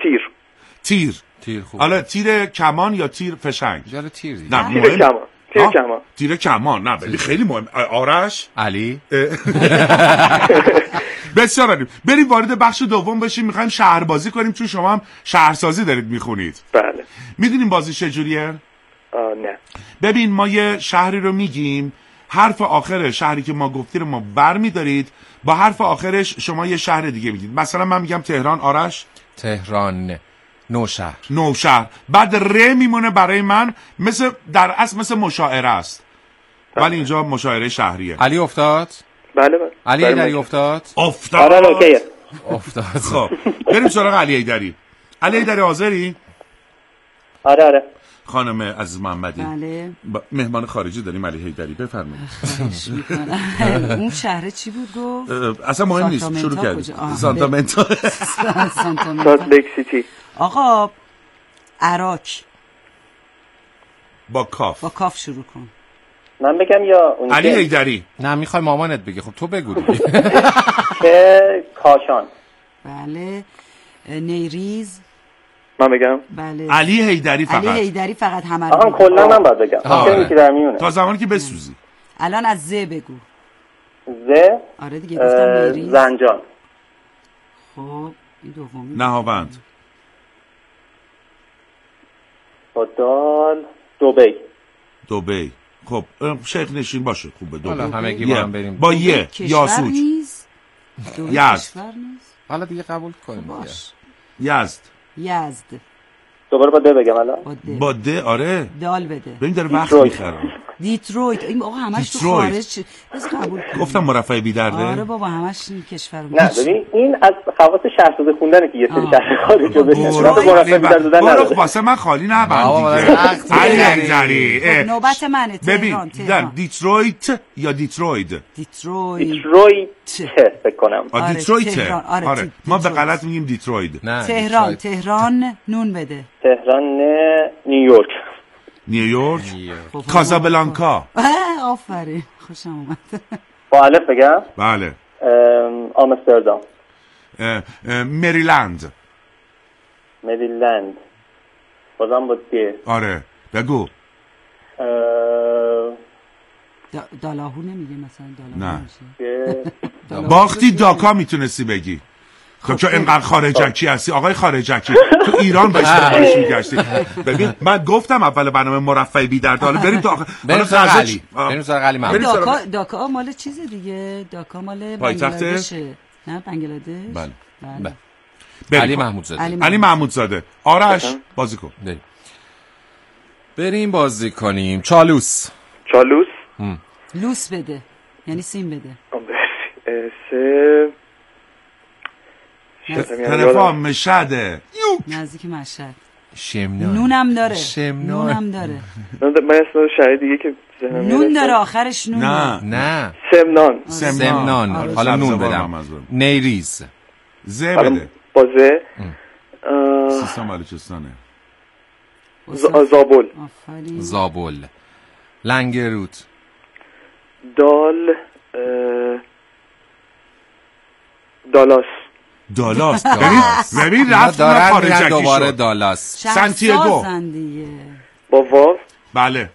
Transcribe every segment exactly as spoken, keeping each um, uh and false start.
تیر. تیر. تیر خوب. حالا تیر کمان یا تیر فشنگ؟ جاره تیر دیگه. نه تیر کمان. تیر کمان. تیر کمان. نه ولی خیلی مهم. آرش علی بسیار عالی. بریم وارد بخش دوم بشیم. میخوایم شهربازی کنیم چون شما هم شهرسازی دارید میخونید. بله. میدونیم بازی چجوریه؟ نه. ببین ما یه شهری رو میگیم، حرف آخر شهری که ما گفتیم رو ما برمی‌دارید، با حرف آخرش شما یه شهر دیگه میگید. مثلا من میگم تهران، آرش تهران. نوشهر. نوشهر. بعد ر میمونه برای من، مثل در اصل مثل مشاعره است ولی اینجا مشاعره شهریه. علی افتاد؟ بله بله. علی ایدری افتاد؟ افتاد. آره اوکیه. افتاد. خب بریم سراغ علی ایدری. علی ایدری حاضری؟ آره آره. خانم عزیز محمدی. بله. با... مهمان خارجی داریم علی ایدری، بفرمایید. خواهش می‌کنم. اون شهر چی بود گفت؟ اصلا مهم نیست، شروع کردیم. سانتامنتا. سالت لیک سیتی. آقا عراق با کاف. با کاف شروع کن. من بگم یا اون علی ایدری؟ نه میخوای مامانت بگه. خب تو بگو دیگه. که کاشان. بله. نیریز. من بگم بله. علی ایدری فقط. علی ایدری فقط همه آها کلا من باید بگم. آره. که در میونه. تا زمانی که بسوزی. الان از ز بگو. ز. آره دیگه گفتم نیریز. زنجان. خب این دومی. نهاوند. با دال دبی. دبی. خب شیخ نشین باشه خوبه. دبی. حالا همگی با هم بریم. با یه یاسوج. یزد. یزد. حالا دیگه قبول کنیم. باش. یزد. یزد. دوباره با د بگم الان. با د. آره. دال بده. ببین داره وقت میخره. دیترویت. این آقا همش تو خارج بس قبول کن. گفتم مرفع بی درده. آره بابا همش این کشور. نه ببین این از خواص شهرسازی خوندنه که یه سری شهر خارج رو بشه. مرفع بی درده برو واسه من خالی نبند دیگه. علی ایدری. نوبت منه. ببین در دیترویت یا دیتروید. دیترویت. دیترویت فکر کنم. آ دیترویت. آره ما به غلط میگیم دیتروید. تهران. تهران نون بده. تهران نیویورک. نیویورک. کازابلانکا. آفرین خوشم اومد. با الف بگم؟ بله. آمستردام. مریلند. مریلند. بازم بود که آره بگو. دالاهو نمیگه مثلا دالاهو. نه باختی داکا میتونستی بگی. تو که اینقدر خارجکی هستی آقای خارجکی، تو ایران باش دنبالش میگشتی. ببین من گفتم اول برنامه مرفع بی درد. حالا بریم تو بریم سراغ علی. بریم سراغ علی محمود. داکا داکا مال چیزه دیگه. داکا مال بنگلادشه. نه بنگلادش. بله. بله. علی محمود زاده. علی محمود زاده. آرش بازی کن. بریم. بریم بازی کنیم. چالوس. چالوس. لوس بده. یعنی سیم بده. سه طرفا مشهده. نزدیک مشهد. شمنان. نونم داره. شمنان. نونم داره. من اسم شهر دیگه که نون داره آخرش نون. نه نه. سمنان. سمنان. حالا نون بدم. نیریز. ز بده. با ز. سیستان بلوچستانه. زابل. زابل. لنگرود. دال دالاس. دالاس. ببین ببین رفت من خارجکی دوباره شد. دالاس. سانتیاگو. با واو. بله.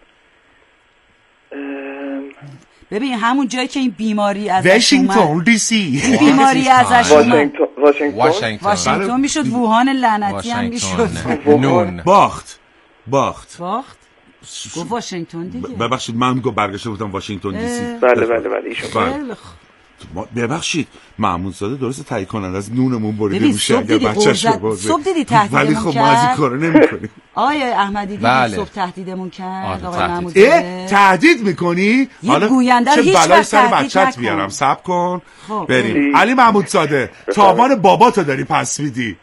ببین همون جایی که این بیماری ازش واشنگتن دی سی. این بیماری ازش اومد. واشنگتن. واشنگتن میشد. ووهان لعنتی هم میشد. نون. باخت. باخت. باخت. گفت واشنگتن دیگه. ببخشید من گفت برگشته بودم واشنگتن دی سی. بله بله بله ایشون. ببخشید محمود زاده درست تایید کننده از نونمون بریده میشه اگه بچه‌ش بازه. صبح دیدی تهدیدمون ولی خب ما از این کارا نمی‌کنیم. آقای احمدی دیدی بله. صبح تهدیدمون کرد آره آقای محمود زاده. تهدید می‌کنی؟ حالا گوینده چه هیچ بلای وقت سر تهدید بچت نکن. بیارم صبر کن. خب. بریم. علی محمود زاده تاوان باباتو داری پس میدی.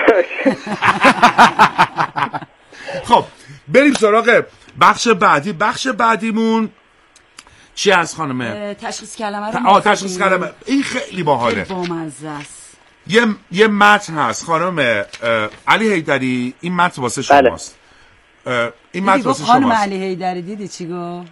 خب بریم سراغ بخش بعدی. بخش بعدیمون چی از خانمه؟ تشخیص کلمه رو. آه تشخیص کلمه. این خیلی باحاله. بامزه است. یه یه متن هست خانم علی حیدری. این متن واسه شماست. بله. این متن واسه شماست. خانم علی حیدری دیدی چی گفت؟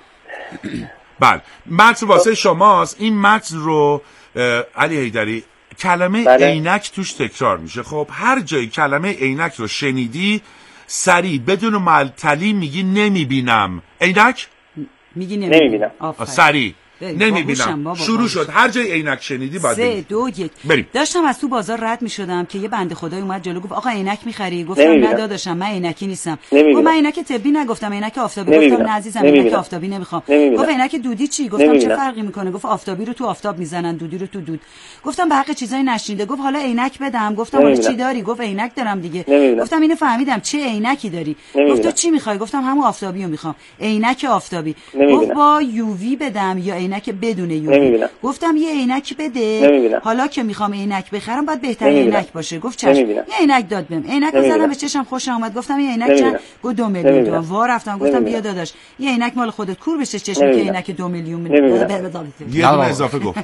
بله متن واسه شماست. این متن رو علی حیدری کلمه بله. عینک توش تکرار میشه. خب هر جای کلمه عینک رو شنیدی سریع بدون معطلی میگی نمیبینم. عینک میگی نمیبینم. سریع نمیبینم. شروع شد. هر جای عینک شنیدی باید سه دو یک بریم. داشتم از تو بازار رد میشدم که یه بنده خدای اومد جلو گفت آقا عینک میخری؟ گفتم نه داداشم من عینکی نیستم. گفت من عینک طبی نگفتم عینک آفتابی. گفتم نه عزیزم عینک آفتابی نمیخوام. گفت عینک دودی چی؟ گفتم چه فرقی میکنه؟ گفت آفتابی رو تو آفتاب میزنن دودی رو تو دود. گفتم به حق چیزای نشنیده. گفت حالا عینک بدم. گفتم حالا چی داری؟ گفت عینک دارم دیگه. نمیبینم. گفتم اینو فهمیدم چه عینکی داری؟ گفت تو چی میخوای؟ گفتم همون آفتابی رو میخوام. عینک آفتابی. گفت با یو وی بدم یا عینک بدون یو وی؟ گفتم یه عینک بده. نمیبینم. حالا که میخوام عینک بخرم باید بهترین عینک باشه. گفت چشم. یه عینک داد بهم. عینک رو زدم به چشم خوشم اومد. گفتم یه عینک چند؟ گفت دو میلیون تومان. وا رفتم گفتم بیا داداش یه عینک مال خودت کور بشه چشم که عینک دو میلیون یه دونه اضافه گفت.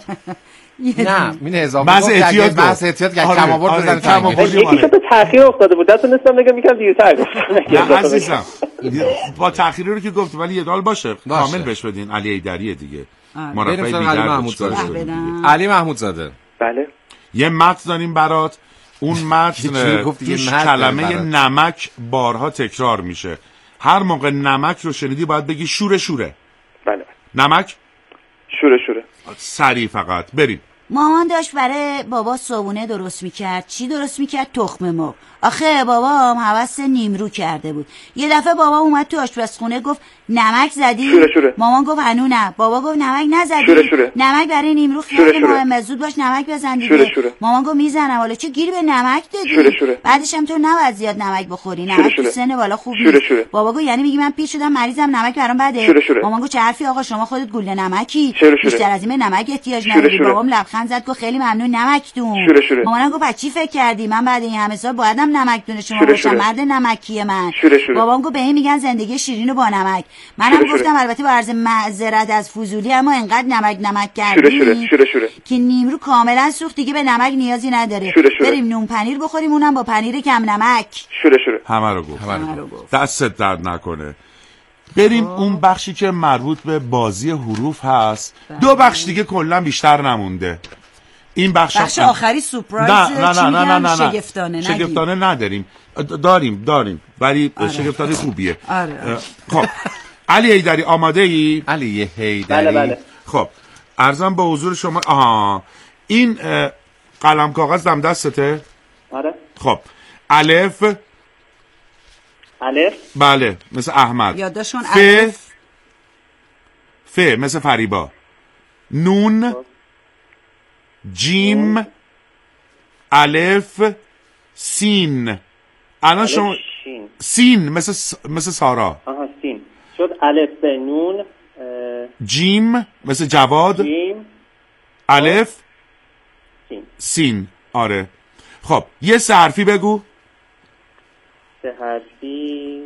نه این اضافه گفت احتیاط گفت. بس احتیاط که کم آورد بزنه کم آورد. یکی که به تاخیر افتاده بود دتونستم بگم یکم دیرتر گفتم. نه عزیزم با تأخیری رو که گفت ولی یه دال باشه کامل بهش بدین. علی ایدریه دیگه. مرفع علی محمودزاده. علی محمودزاده. بله. یه متن داریم برات. اون متن توش کلمه نمک بارها تکرار میشه. هر موقع نمک رو شنیدی باید بگی شوره شوره. بله. نمک شوره شوره. سریع فقط بریم. مامان داشت برای بابا صابونه درست میکرد. چی درست میکرد؟ تخم مرغ. آخه بابام هوس نیمرو کرده بود. یه دفعه بابا اومد تو آشپزخونه گفت نمک زدی؟ شوره شوره. مامان گفت هنو نه. بابا گفت نمک نزدی؟ شوره شوره. نمک برای نیمرو خیلی مهمه. زود باش نمک بزن دیگه. شوره شوره. مامان گفت میزنم. حالا چه گیری به نمک دادی؟ شوره شوره. بعدش هم تو نباید زیاد نمک بخوری. نمک تو سن بالا خوب نیست. بابا گفت یعنی میگی من پیر شدم مریضم نمک برام بده؟ شوره شوره. مامان گفت چه حرفی آقا شما خودت گوله نمکی. شوره شوره. بیشتر از این نمک احتیاج نداری. بابام لبخند زد گفت خیلی ممنون نمکتون. مامانم گفت چی فکر کردی من بعد این همه سال بایدم نمک دونه شما باشم؟ مرد نمکی من. شوره شوره. بابام گفت به این میگن زندگی شیرین و با نمک. منم گفتم البته با عرض معذرت از فضولی اما انقدر نمک نمک کردی که نیمرو کاملا سوخت دیگه به نمک نیازی نداره. شوره شوره. بریم نون پنیر بخوریم اونم با پنیر کم نمک. شوره شوره. همه رو گفت. همه رو گفت. دستت درد نکنه. بریم اون بخشی که مربوط به بازی حروف هست. بله. دو بخش دیگه کلا بیشتر نمونده. این بخش بخش آخری سورپرایز. نه نه نه نه نه نه شگفتانه شگفتانه نداریم. داریم داریم ولی آره. شگفتانه خوبیه. آره. خب علی ایدری آماده ای؟ علی ایدری. بله بله. خب عرضم به حضور شما. آها این قلم کاغذ دم دستته؟ آره. خب الف. الف. بله مثل احمد. یادداشتون ف. الف. ف مثل فریبا. نون. جیم. الف. سین. الان شما شین. سین مثل س... مثل سارا. آها سین شد. الف ب نون. جیم مثل جواد. جیم. الف. سین. سین. آره. خب یه سه حرفی بگو. سه حرفی.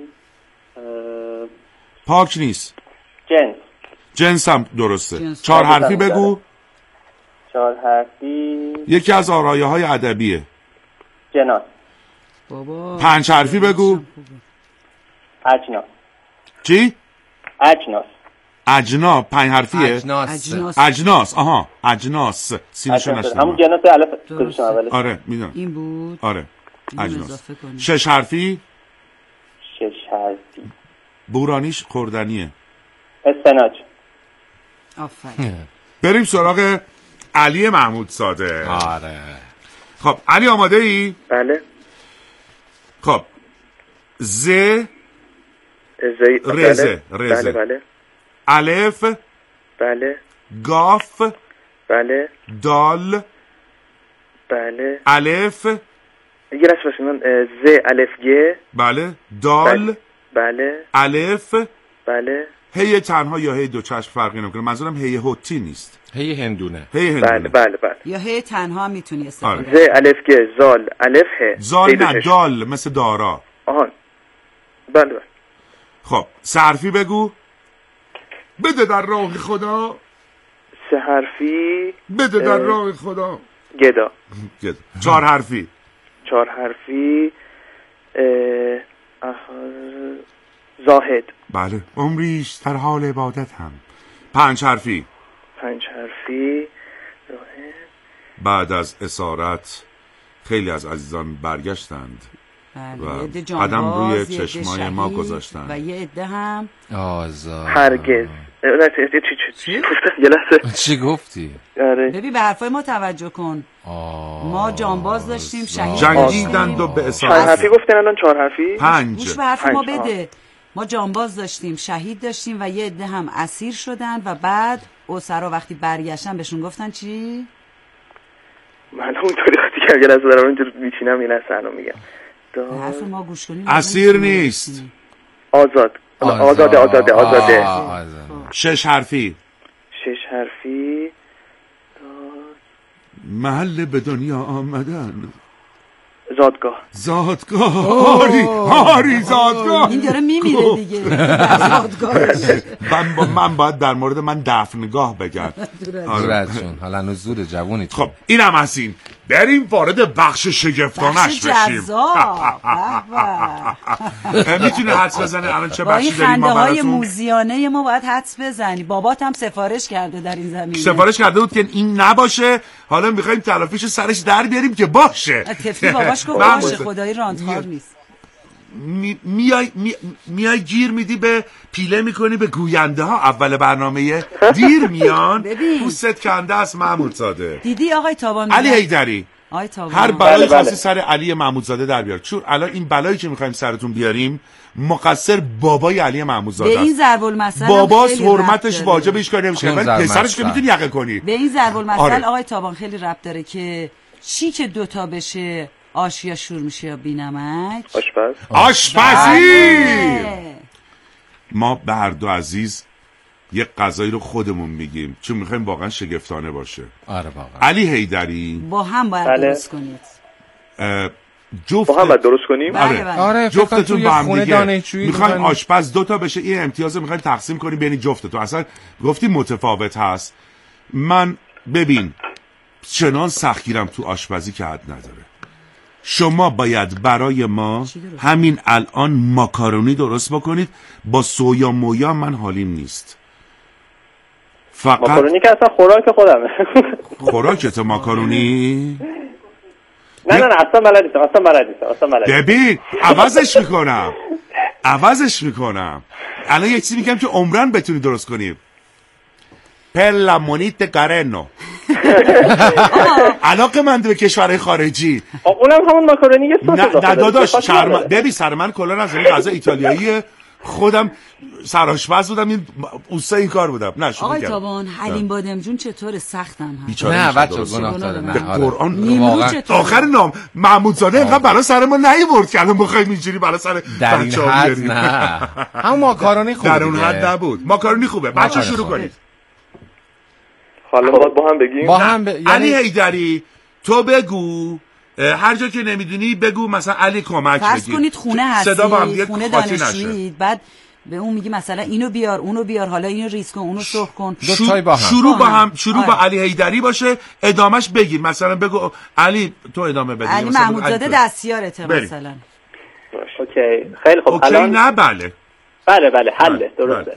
پاک نیست. جنس. جنس هم درسته. جنس. چهار حرفی بگو. چهار حرفی. یکی از آرایه های ادبیه. جناس. بابا پنج حرفی بگو. اجناس. چی؟ اجناس. اجنا پنج حرفیه. اجناس. اجناس. اجناس. آها اجناس. سینشو نشنم. همون جناس الف گذاشتم اولش. آره میدونم. این بود. آره اینو اجناس. اضافه کنیم. شش حرفی. شش حرفی. بورانیش خوردنیه. اسفناج. آفرین. بریم سراغ علی محمود ساده. آره. خب علی آماده ای؟ بله. خب ز. زی. رزه. رزه. بله بله. الف. بله. گاف. بله. دال. بله. الف. یه لحظه بس من ز الف گ. بله. دال. بله. الف. بله. هی تنها یا هی دو چشم فرقی نمیکنه. منظورم هی هوتی نیست. هی هندونه. هی هندونه. بله بله بله. یا هی تنها هم میتونی استفاده آره. ز الف گ زال الف ه. زال نه دال مثل دارا. آهان. بله بله. خب سه حرفی بگو. بده در راه خدا. سه حرفی. بده در راه خدا. گدا. گدا. چهار حرفی. چهار حرفی. زاهد. بله. عمریش در حال عبادت هم. پنج حرفی. پنج حرفی. زاهد. بعد از اسارت خیلی از عزیزان برگشتند و قدم روی چشمای ما گذاشتند و یه عده هم آزاد. هرگز چی یه لحظه چی گفتی؟ ببین به حرفای ما توجه کن. ما جانباز داشتیم، شهید جنگیدند و به اسارت. چند حرفی گفتن الان؟ چهار حرفی؟ پنج. گوش به حرف ما بده. ما جانباز داشتیم، شهید داشتیم و یه عده هم اسیر شدن و بعد اسرا وقتی برگشتن بهشون گفتن چی؟ من اونطوری خاطی که اگر از دارم اینجور میچینم این اصلا رو میگم. حرف ما گوش کنیم. اسیر نیست. آزاد. آزاده آزاده آزاده. شش حرفی. شش حرفی. محل به دنیا آمدن. زادگاه. زادگاه. آری آری زادگاه. این داره میمیره دیگه. زادگاهش. من, من باید در مورد من دفنگاه بگم. دورتون حالا هنوز زود جوونی. خب اینم از این. بریم وارد بخش شگفتانش بشیم. میتونه حدس بزنه الان چه بخشی داریم ما براتون؟ خنده های موزیانه ما باید حدس بزنی. بابات هم سفارش کرده در این زمینه. سفارش کرده بود که این نباشه. حالا میخوایم تلافیش سرش در بیاریم که باشه. طفلی باباش گفت باشه خدایی راندخار نیست. می، میای می، میای گیر میدی به پیله میکنی به گوینده ها اول برنامه دیر میان. پوست کنده است محمودزاده. دیدی آقای تابان؟ علی حیدری هر بلایی خاصی سر علی محمودزاده در بیار. چون الان این بلایی که میخوایم سرتون بیاریم مقصر بابای علی محمودزاده است. به این ضرب المثل باباس حرمتش واجبه هیچ کاری نمیشه ولی پسرش که میتونی یقه کنی. به این ضرب المثل آره. آقای تابان خیلی ربط داره که چی که دوتا بشه آش یا شور میشه یا بی‌نمک؟ آشپز. آشپزی. ما به هر دو عزیز یک غذایی رو خودمون میگیم چون میخوایم واقعا شگفتانه باشه. آره واقعا. علی حیدری با هم باید بله. درست کنید. جفت با هم باید درست کنیم. بله بله. آره جفتتون با هم دیگه میخوایم دانشجویی آشپز دو تا بشه. این امتیاز میخوایم تقسیم کنیم بین جفتتون. اصلا گفتیم متفاوت هست. من ببین چنان سختگیرم تو آشپزی که حد نداره. شما باید برای ما همین الان ماکارونی درست بکنید با سویا مویا. من حالیم نیست. فقط ماکارونی که اصلا خوراک خودمه. خوراکت ماکارونی؟ نه نه نه اصلا بلد نیستم. اصلا بلد نیستم. اصلا بلد نیستم. ببین عوضش میکنم. عوضش میکنم. الان یک چیزی میگم که عمرن بتونی درست کنی. پلا مونیت گارنو. علاقه من به کشورهای خارجی. اونم همون ماکارونی یه سس داخل. نه داداش شرم ببین سر من کلا از این غذا ایتالیایی خودم سرآشپز بودم. این اوستا این کار بودم. نه شما آقای تابان حلیم بادمجون چطور؟ سختم هست. نه بچه گناه داره. به قرآن آخر نام محمودزاده اینقدر برای سر ما نیورد که الان بخوایم اینجوری برای سر در این حد نه. همون ماکارونی خوبه. در اون حد نبود. ماکارونی خوبه. بچه شروع کنید. حالا باید با هم بگیم. با هم ب... یعنی... علی حیدری تو بگو هر جا که نمیدونی بگو مثلا علی کمک بگیر. فرض کنید خونه هستی صدا با هم دیگه خونه دانشجویی بعد به اون میگی مثلا اینو بیار اونو بیار حالا اینو ریز کن اونو سرخ کن. دو تای با هم. شروع با هم شروع با علی حیدری باشه ادامش بگیر. مثلا بگو علی تو ادامه بده. علی محمودزاده دستیارته مثلا. اوکی خیلی خوب. اوکی الان... نه بله بله بله حله درسته.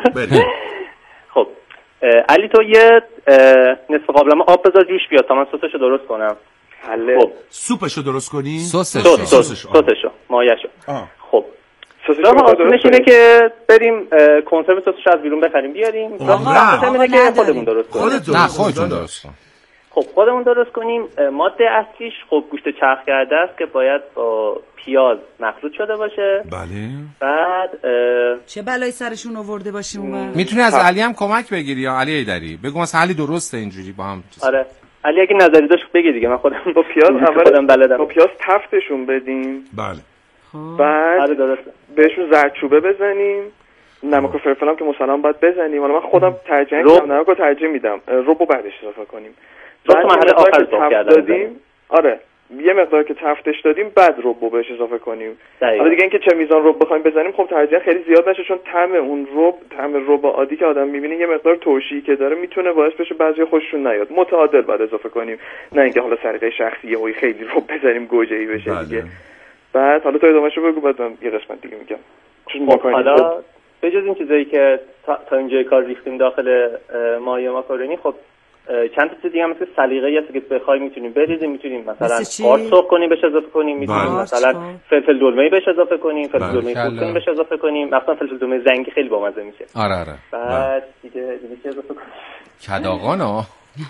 خب علی تو یه نصف قابلمه آب بذار جوش بیاد تا من سسشو درست کنم. حله. خب سوپشو درست کنی؟ سسشو سسشو سسشو مایه‌شو. خب راه آسونش اینه که بریم کنسرو سسشو از بیرون بخریم بیاریم. راه اینه که خودمون درست کنیم. نه خودتون درست کن. خب خودمون درست کنیم. ماده اصلیش خب گوشت چرخ کرده است که باید با پیاز مخلوط شده باشه. بله. بعد چه بلایی سرشون آورده باشیم اون. میتونی از علی هم کمک بگیری یا علی حیدری بگو مثلا علی درسته اینجوری با هم. آره علی اگه نظری داشت بگی دیگه. من خودم با پیاز اول بلدم. با پیاز تفتشون بدیم. بله. بعد آره درسته. بهشون زردچوبه بزنیم. نمک و فلفل هم که مثلا باید بزنیم. حالا من خودم ترجیح میدم نمک رو ترجیح میدم. ربو بعدش اضافه کنیم. بعد مرحله آخر تفت دادیم. آره یه مقدار که تفتش دادیم بعد ربو بهش اضافه کنیم. حالا دیگه اینکه چه میزان رب بخوایم بزنیم خب ترجیح خیلی زیاد نشه چون طعم اون رب طعم رب عادی که آدم میبینه یه مقدار ترشی که داره میتونه باعث بشه بعضی خوششون نیاد. متعادل بعد اضافه کنیم. نه اینکه حالا سلیقه شخصی هوی خیلی رب بزنیم گوجه‌ای بشه بله. دیگه. بعد حالا تو ادامهشو بگو بعد من یه قسمت دیگه میگم. خب حالا به جز این چیزایی که تا, تا اینجای کار ریختیم داخل مایه ماکارونی خب چند تا چیز دیگه هم مثل سلیقه‌ای هست که بخوای میتونیم بریزیم، میتونیم مثلا قارچ سرخ کنیم بهش اضافه کنیم، میتونیم مثلا فلفل دلمه‌ای بهش اضافه کنیم، فلفل دلمه‌ای خرد کنیم بهش اضافه کنیم، مثلا فلفل دلمه زنگی خیلی بامزه میشه. آره آره. بعد دیگه دیگه چه اضافه کنیم؟ کداغانا.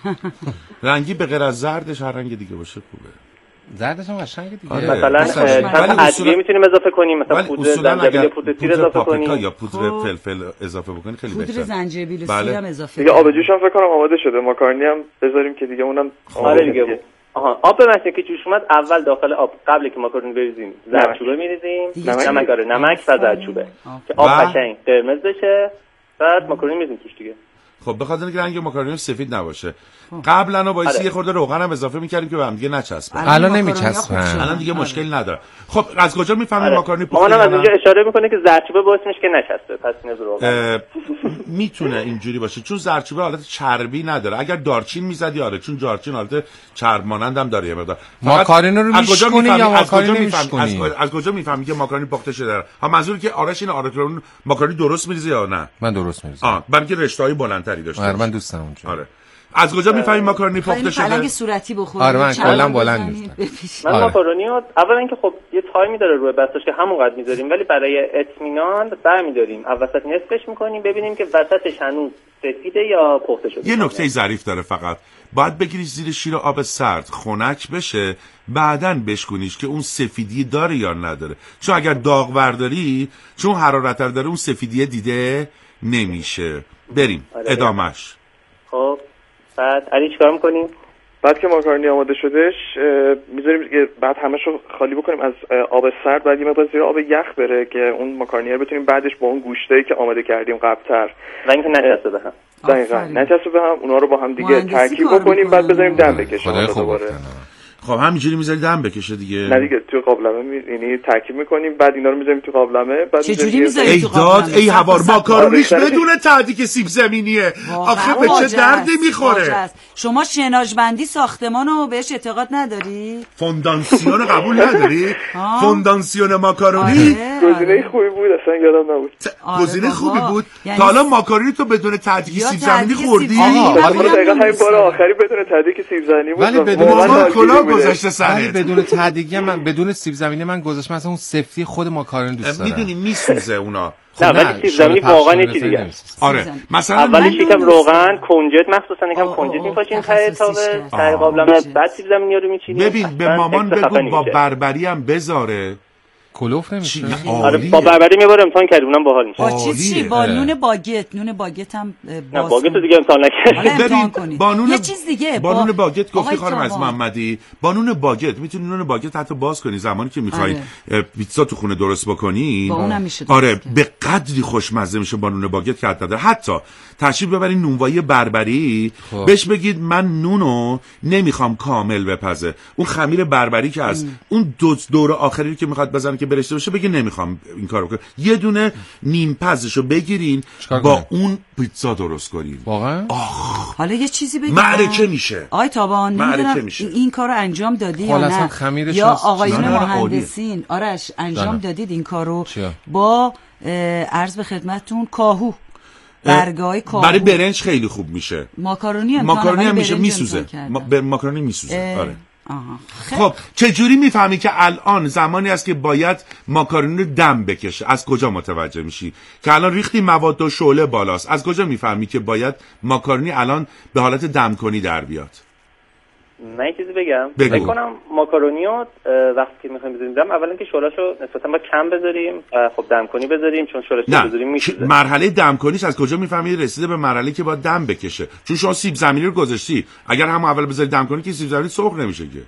رنگی به غیر از زردش هر رنگ دیگه باشه خوبه. زردش هم قشنگه دیگه. آره. مثلا چند ادویه میتونیم اضافه کنیم، مثلا پودر زنجبیل پودر تیر اضافه کنیم یا پودر فلفل اضافه بکنیم خیلی بهتره. پودر زنجبیل و بله. سیر هم اضافه دیگه آب جوش هم فکر کنم آماده شده، ماکارونی هم بذاریم که دیگه اونم آره دیگه. آها آب مثلا که جوش اومد اول داخل آب قبل که ماکارونی بریزیم زردچوبه میریزیم، نمک آره نمک و زردچوبه که آب قشنگ قرمز بشه، بعد ماکارونی میریزیم توش دیگه. خب بخاطر اینکه رنگ ماکارونی سفید نباشه قبلا با آره. یه خورده روغن هم اضافه می‌کردیم که به هم دیگه نچسبه. الان نمیچسبه. الان دیگه مشکلی نداره. خب از کجا میفهمیم آره. ماکارونی پخته؟ مامانم از اینجا اشاره میکنه که زردچوبه باعث میشه که نچسبه، پس نیاز روغن میتونه اینجوری باشه چون زردچوبه حالت چربی نداره. اگر دارچین میزدی آره، چون دارچین حالت چرب مانند هم داره یه مقدار. ماکارونی رو میشکنی یا ماکارونی نمیشکنی؟ از, از کجا میفهمی که ماکارونی پخته شده؟ ها منظور که آرش این آرکرون ماکارونی درست میریزه یا نه؟ من درست میریزم. آ برای اینکه رشته‌های بلندتری داشته باشه. آره من دوست دارم اونجا. آره. از کجا میفهمیم ماکارونی پخته شده؟ پلنگ صورتی بخوره. آره من کلا بلند نیستم. من ماکارونیو اولا اینکه خب یه تایمی داره روی بستش که همونقدر میذاریم، ولی برای اطمینان برمی‌داریم وسط نصفش می‌کنیم ببینیم که وسطش هنوز سفیده یا پخته شده. یه نکته ظریف داره فقط باید بگیری زیر شیر آب سرد خنک بشه بعدن بشکنیش که اون سفیدی داره یا نداره، چون اگر داغ برداری چون حرارت داره اون سفیدی دیده نمیشه. بریم آره ادامش. خب بعد علی چیکار می‌کنیم؟ بعد که ماکارونی آماده شدش میذاریم بعد همه‌شو خالی بکنیم از آب سرد، بعد یه مقدار زیر آب یخ بره که اون ماکارونی رو بتونیم بعدش با اون گوشتایی که آماده کردیم قبل‌تر و اینکه نچسبه به هم. دقیقاً نچسبه به هم، اونا رو با هم دیگه ترکیب بکنیم بعد بذاریم دم بکشه دوباره. خب همینجوری میذاری دم بکشه دیگه. نه دیگه تو قابلمه می... یعنی ترکیب میکنیم بعد اینا رو میذاریم تو قابلمه بعد چجوری میذاری تو قابلمه؟ ای هوار ماکارونیش بدون تهدیگ سیب زمینیه. آخه به چه دردی میخوره؟ شما شناژبندی ساختمانو بهش اعتقاد نداری؟ فوندانسیون قبول نداری؟ فوندانسیون ماکارونی گزینه خوبی بود، اصلا یادم نبود. گزینه خوبی بود. تا حالا ماکارونی تو بدون تهدیگ سیب زمینی خوردی؟ آها دقیقاً همین بار آخری بدون تهدیگ سیب زمینی بود. ولی بدون کلا گذاشته سرت. بدون تهدیگ من بدون سیب زمینی من گذاشتم مثلا اون سفتی خود ماکارونی دوست دارم. میدونی میسوزه اونا. نه ولی سیب زمینی واقعا یکی دیگه است. آره مثلا اولش یکم روغن کنجد مخصوصا یکم کنجد میپاشین ته تاوه ته قابلمه بعد سیب زمینی رو میچینید. ببین به مامان بگو با بربری هم بذاره کلوف نمیشه. آره با بربری میبره امتحان کردیم اونم باحال میشه. با چیز چی با نون باگت نون باگت هم باز باگت دیگه امتحان نکردیم. ببین با نون یه چیز دیگه با نون باگت گفتی خانم از محمدی با نون باگت میتونی نون باگت حتی باز کنی زمانی که میخوای پیتزا تو خونه درست بکنی. آره به قدری خوشمزه میشه با نون باگت که حتی نداره. حتی تشریف ببرین نونوایی بربری بهش بگید من نونو نمیخوام کامل بپزه، اون خمیر بربری که از اون دو دور آخری که میخواد بزنه که برشته بشه بگی نمیخوام این کارو بکنم، یه دونه نیم پزشو بگیرین با اون پیتزا درست کنین. واقعا حالا یه چیزی بگید معرکه میشه. آقای تابان نمیدونم این کارو انجام دادی یا نه یا آقایون مهندسین آرش انجام دادید این کارو با عرض به خدمتتون کاهو برگای کاهو برای برنج خیلی خوب میشه. ماکارونی ماکارونی هم میشه میسوزه. ما... ماکارونی میسوزه. آره. خب چجوری میفهمی که الان زمانی است که باید ماکارونی رو دم بکشه؟ از کجا متوجه میشی که الان ریختی مواد و شعله بالاست؟ از کجا میفهمی که باید ماکارونی الان به حالت دم کنی در بیاد؟ من یه چیزی بگم فکر کنم ماکارونیو وقتی که میخوایم بذاریم دم اولا که شعله‌شو نسبتا با کم بذاریم، خب دم کنی بذاریم چون شعله‌شو بذاریم میسوزه. مرحله دم کنیش از کجا میفهمی رسیده به مرحله که باید دم بکشه؟ چون شما سیب زمینی رو گذاشتی، اگر هم اول بذاری دم کنی که سیب زمینی سرخ نمیشه که.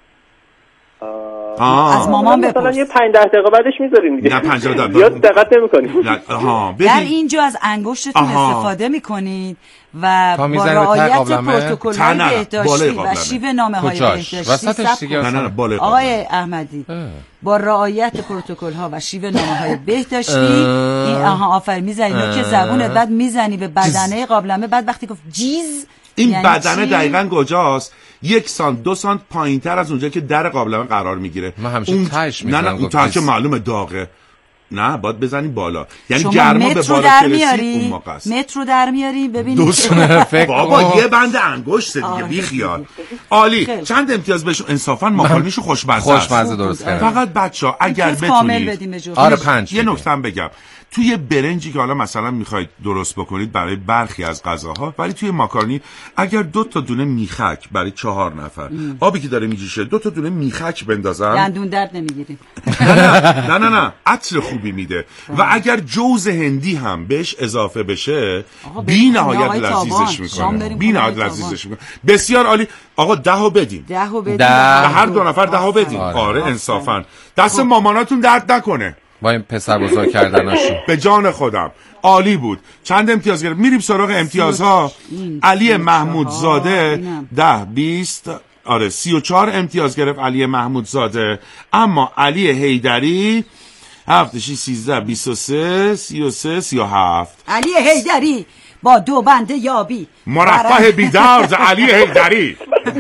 آه. از مامان بپرس. مثلا یه پنج ده دقیقه بعدش میذاریم دیگه. نه پنج دقیقه زیاد دقت نمی‌کنیم. آها در اینجا از انگشتتون استفاده می‌کنید و با رعایت پروتکل‌های بهداشتی و شیوه نامه‌های بهداشتی. نه نه بالای آقای احمدی با رعایت پروتکل‌ها و شیوه نامه‌های بهداشتی این آها آفر می‌زنی که زبونت بعد میزنی به بدنه قابلمه، بعد وقتی گفت جیز این یعنی بدنه دقیقاً کجاست؟ یک سانت دو سانت پایین‌تر از اونجا که در قابلمه قرار میگیره. من همیشه اون... تهش می‌ذارم. نه نه اون ته معلومه داغه. نه باید بزنی بالا، یعنی گرما به بالا کلسی اون موقع است. مترو در میاری ببین بابا یه بند انگشت دیگه بی خیال. عالی. چند امتیاز بهش انصافا ماکارونیشو خوشمزه خوشمزه درست کردن. فقط بچا اگر بتونید آره پنج یه نکته بگم، توی برنجی که حالا مثلا میخواید درست بکنید برای برخی از غذاها، ولی توی ماکارونی اگر دو تا دونه میخک برای چهار نفر ام. آبی که داره میجوشه دو تا دونه میخک بندازن دندون درد نمیگیریم. نه نه نه نه عطر خوبی میده و اگر جوز هندی هم بهش اضافه بشه بی نهایت لذیذش میکنه، بی نهایت لذیذش میکنه. بسیار عالی. آقا دهو بدیم، دهو بدیم به هر دو نفر دهو بدیم. آره, آره انصافا دست ماماناتون درد نکنه با این پسر بزرگ کردناشون. به جان خودم عالی بود. چند امتیاز گرفت؟ میریم سراغ امتیازها. علی محمودزاده ده بیست آره سی و چهار امتیاز گرفت علی محمودزاده، اما علی حیدری هفت شی سیزده بیست و سه سی و سه سی و هفت. علی حیدری با دو بنده یابی مرفه بیدارز علی حیدری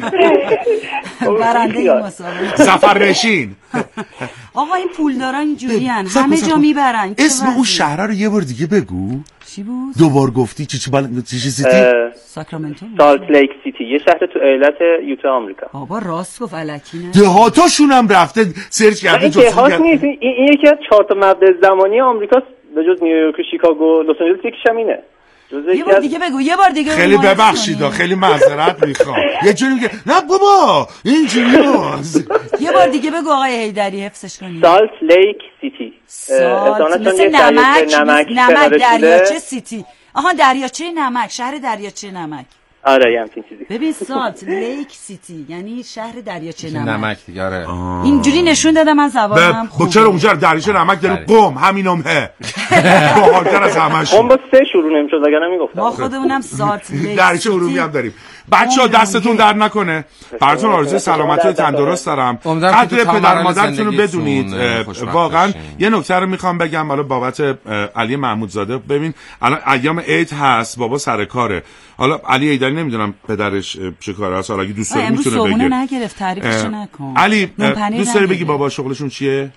برنده این مسابقه ظفر نشین. آقا این پولدارا اینجوری ان همه جا میبرن. اسم اون شهر رو یه بار دیگه بگو. چی بود؟ دوبار گفتی چی چی بل... چی چی سیتی؟ ساکرامنتو. سالت لیک سیتی، یه شهر تو ایالت یوتا آمریکا. بابا راست گفت الکی نه. دهاتاشون هم رفته سرچ کرده. این دهات نیست، این یکی از چهار تا مبدا زمانی آمریکاست به جز نیویورک و شیکاگو، لس آنجلس یکیش همینه. یه بار دیگه بگو، یه بار دیگه. خیلی ببخشید، خیلی معذرت میخوام. یه جوری میگه نه بابا اینجوریه. یه بار دیگه بگو آقای حیدری حفظش کنی. سالت لیک سیتی. سالت مثل نمک، نمک دریاچه سیتی. آها دریاچه نمک، شهر دریاچه نمک. آره یه همچین چیزی. ببین سالت لیک سیتی یعنی شهر دریاچه نمک. نمک دیگه آره. اینجوری نشون دادم من زبانم خوبه. چرا اونجا دریاچه نمک داره؟ قم همینمه. باحال‌تر از همش. قم با سه شروع نمی‌شد اگر نمیگفتم. ما خودمونم سالت لیک دریاچه ارومی هم داریم. بچه‌ها دستتون درد نکنه. براتون آرزوی سلامتی و تندرست دارم. قدر پدر مادرتون رو بدونید. واقعا یه نکته رو میخوام بگم حالا بابت علی محمودزاده. ببین الان ایام عید هست، بابا سر کاره. حالا علی حیدری نمیدونم پدرش چه کاره است، حالا اگه دوست داره میتونه بگه. امروز نگرفت تعریفش نکن. علی دوست داری بگی بابا شغلشون چیه؟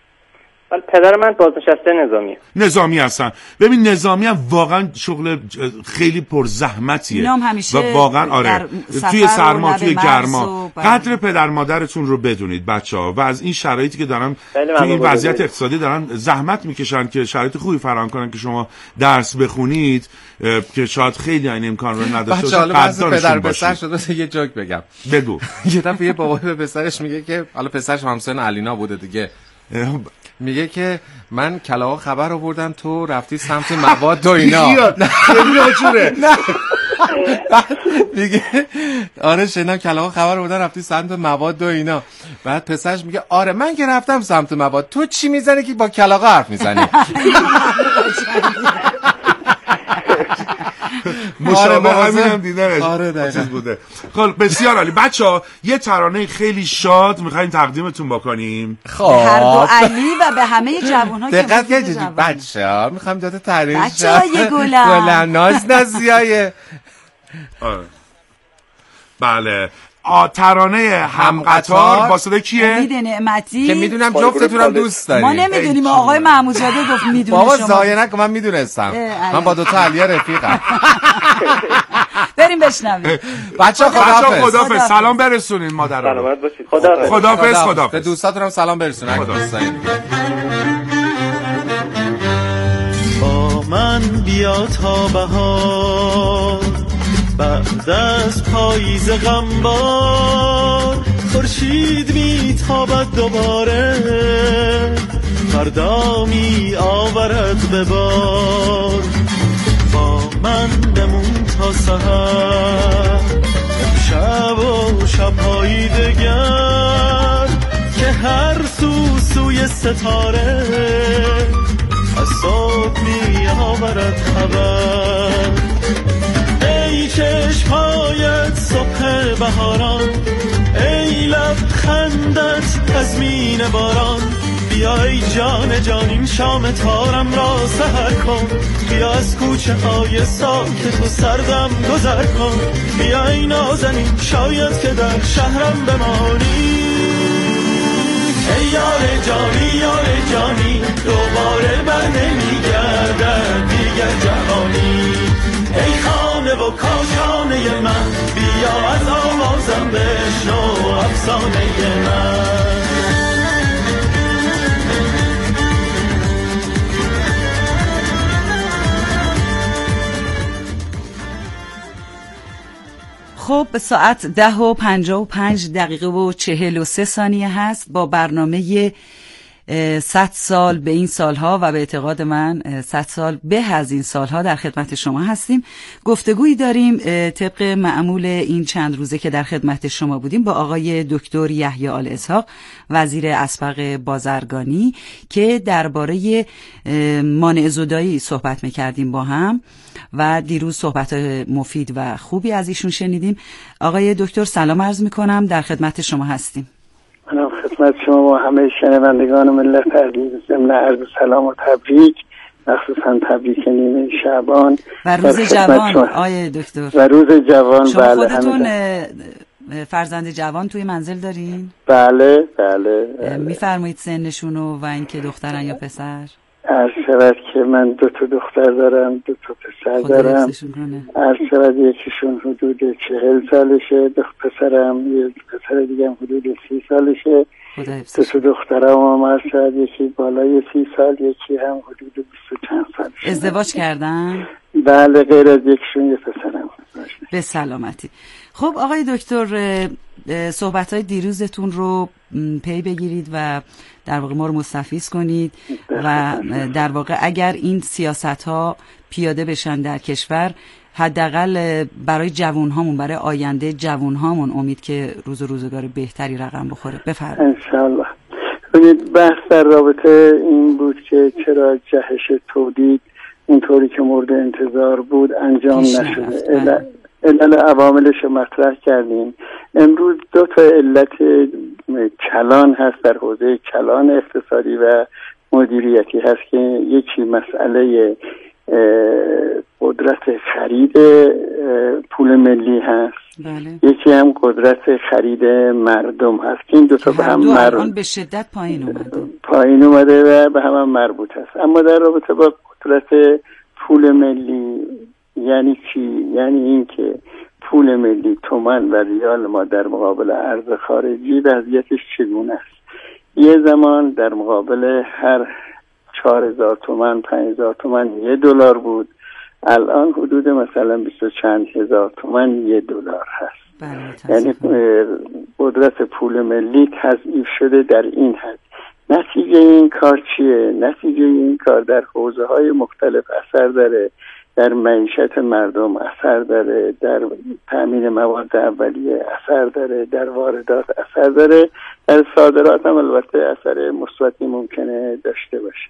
پدر من بازنشسته نظامیه. نظامی هستن. ببین نظامی هم واقعا شغل خیلی پر زحمتیه و واقعا آره توی سرما توی گرما. قدر پدر مادرتون رو بدونید بچه‌ها و از این شرایطی که دارن توی این وضعیت اقتصادی دارن زحمت میکشن که شرایط خوبی فراهم کنن که شما درس بخونید که شاید خیلی این امکان رو نداشته باشید. حالا بعضی پدر پسر شده یه جوک بگم. بگو. یه دفعه یه بابا به پسرش میگه که حالا پسرش همسن علینا بوده دیگه، میگه که من کلاغا خبر آوردن تو رفتی سمت مواد و اینا. نه میگه آره شنیدم کلاغا خبر آوردن رفتی سمت مواد و اینا. بعد پسرش میگه آره من که رفتم سمت مواد، تو چی میزنی که با کلاغا حرف میزنی؟ مشابه همینم دیدنش. آره چیز بوده. خب بسیار عالی بچه‌ها، یه ترانه خیلی شاد می‌خوایم تقدیمتون بکنیم. خب هر دو علی و به همه جوان‌ها که دقت کنید بچه‌ها، می‌خوام داده تعریف بچه‌های گلم گلم ناز نازیای آره بله آ ترانه همقطار با صدای کیه؟ امید نعمتی که میدونم جفتتونم دوست دارید. ما نمیدونیم آقای محمودزاده گفت میدونه. بابا زایه نکن من میدونستم. من با دو تا علی رفیقم. بریم بشنویم. بچه‌ها خداحافظ. خداحافظ. سلام برسونین مادرها. سلامت باشید. خداحافظ. خداحافظ. خداحافظ. به دوستاتونم سلام برسونید. با من بیا تا بهار، بعد از پاییز غمبار خورشید میتابد دوباره، فردا می آورد به بار. با من بمون تا سحر، شب و شب‌های دگر که هر سو سوی ستاره از صبح می آورد خبر. ای چشم‌هایت صبح بهاران، ای لبخندت تضمین باران، بیا ای جان جان این شام تارم را سحر کن، بیا از کوچه های ساکت و سردم گذر کن، بیا ای نازنین شاید که در شهرم بمانی. ای یار جانی یار جانی دوباره بر نمیگردد دیگر جهانی. ای خانه و کاشانه من، بیا از آوازم بشنو افسانه من. خب به ساعت ده و پنجاه و پنج دقیقه و چهل و سه ثانیه هست با برنامه صد سال به این سالها و به اعتقاد من صد سال به از این سالها در خدمت شما هستیم. گفتگویی داریم طبق معمول این چند روزه که در خدمت شما بودیم با آقای دکتر یحیی آل اسحاق وزیر اسبق بازرگانی که درباره مانع زدایی صحبت می‌کردیم با هم و دیروز صحبت مفید و خوبی از ایشون شنیدیم. آقای دکتر سلام عرض می‌کنم، در خدمت شما هستیم. منم خدمت شما و همه شنوندگان ملت عزیز ضمن عرض سلام و تبریک، مخصوصا تبریک نیمه شعبان و روز جوان آقای دکتر و روز جوان. شما بله خودتون فرزند جوان توی منزل دارین؟ بله بله, بله. میفرمایید سنشونو و اینکه دخترن یا پسر؟ عرض شود که من دو تا دختر دارم، دو تا پسر دارم. عرض شود یکیشون حدود چهل سالشه، دو پسرم یک پسر دیگه هم حدود سی سالشه. دو تا دخترم هم عرض شود یکی بالای سی سال، یکی هم حدود بیست و چند سالشه. ازدواج کردن؟ بله، غیر از یکیشون یه پسرم. به سلامتی. خب آقای دکتر، صحبت‌های دیروزتون رو پی بگیرید و در واقع ما رو مستفیض کنید و در واقع اگر این سیاست‌ها پیاده بشن در کشور، حداقل برای جوان‌هامون، برای آینده جوان‌هامون امید که روز و روزگار بهتری رقم بخوره. بفرمایید. انشالله. ببینید بحث در رابطه این بود که چرا جهش تولید اونطوری که مورد انتظار بود انجام نشده. علل عواملش رو مطرح کردیم. امروز دو تا علت کلان هست در حوزه کلان اقتصادی و مدیریتی هست که یکی مسئله قدرت خرید پول ملی هست. بله. یکی هم قدرت خرید مردم هست. این دو تا به هم مربوط، به شدت پایین اومده پایین اومده و به هم, هم مربوط هست. اما در رابطه با قدرت پول ملی یعنی چی؟ یعنی این که پول ملی تومان و ریال ما در مقابل ارز خارجی وضعیتش چگونه است؟ یه زمان در مقابل هر چهار هزار تومان پنج هزار تومان یه دلار بود، الان حدود مثلا بیست و چند هزار تومان یه دلار هست. بله، یعنی قدرت پول ملی تضعیف شده در این حد. نتیجه این کار چیه؟ نتیجه این کار در حوزه های مختلف اثر داره، در معیشت مردم اثر داره، در تامین مواد اولیه اثر داره، در واردات اثر داره، در صادرات هم البته اثر مثبتی ممکنه داشته باشه.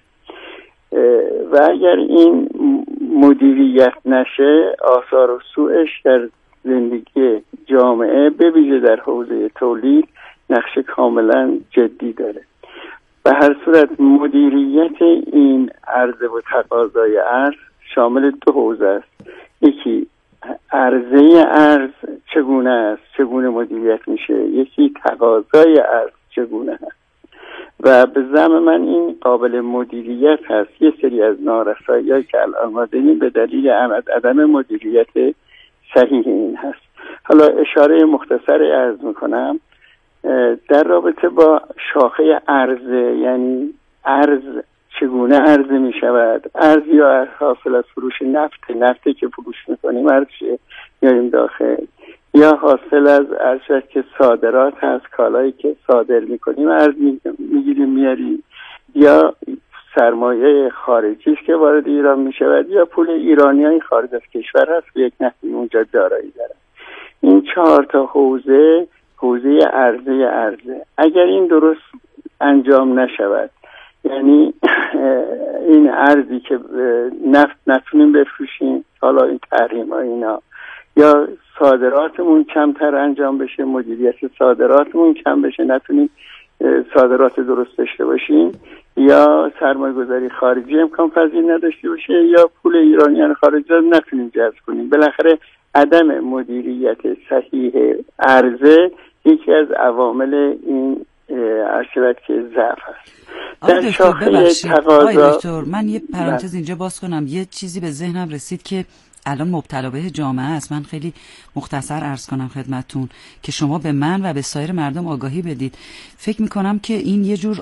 و اگر این مدیریت نشه، آثار و سوءش در زندگی جامعه به ویژه در حوزه تولید نقش کاملا جدی داره. به هر صورت مدیریت این عرضه و تقاضای ارز شامل دو حوزه است. یکی عرضه ارز چگونه است، چگونه مدیریت میشه، یکی تقاضای ارز چگونه است. و به زعم من این قابل مدیریت هست. یه سری از نارسایی‌هایی که الان ما داریم به دلیل عدم مدیریت صحیح این هست. حالا اشاره مختصری عرض میکنم در رابطه با شاخه عرضه، یعنی ارز چگونه عرضه می شود. ارز یا حاصل از فروش نفت، نفتی که فروش میکنیم ارز میاریم داخل، یا حاصل از ارز که صادرات هست، کالایی که صادر میکنیم ارز میگیریم میاریم، یا سرمایه خارجی است که وارد ایران میشود، یا پول ایرانیان خارج از کشور هست و یک نحوی اونجا دارایی دارن. این چهار تا حوزه حوزه عرضه عرضه اگر این درست انجام نشود، یعنی این ارزی که نفت نتونیم بفروشیم، حالا این تحریم ها اینا، یا صادراتمون کمتر انجام بشه، مدیریت صادراتمون کم بشه، نتونیم صادرات درست داشته باشیم، یا سرمایه گذاری خارجی امکان پذیر نداشته باشه، یا پول ایرانیان خارجی رو نتونیم جذب کنیم. بالاخره عدم مدیریت صحیح عرضه یکی از عوامل این عرشبت که ضعف هست. در شاخه تقاضا. دکتر من یه پرانتز اینجا باز کنم، یه چیزی به ذهنم رسید که الان مبتلا به جامعه است. من خیلی مختصر عرض کنم خدمتتون که شما به من و به سایر مردم آگاهی بدید. فکر میکنم که این یه جور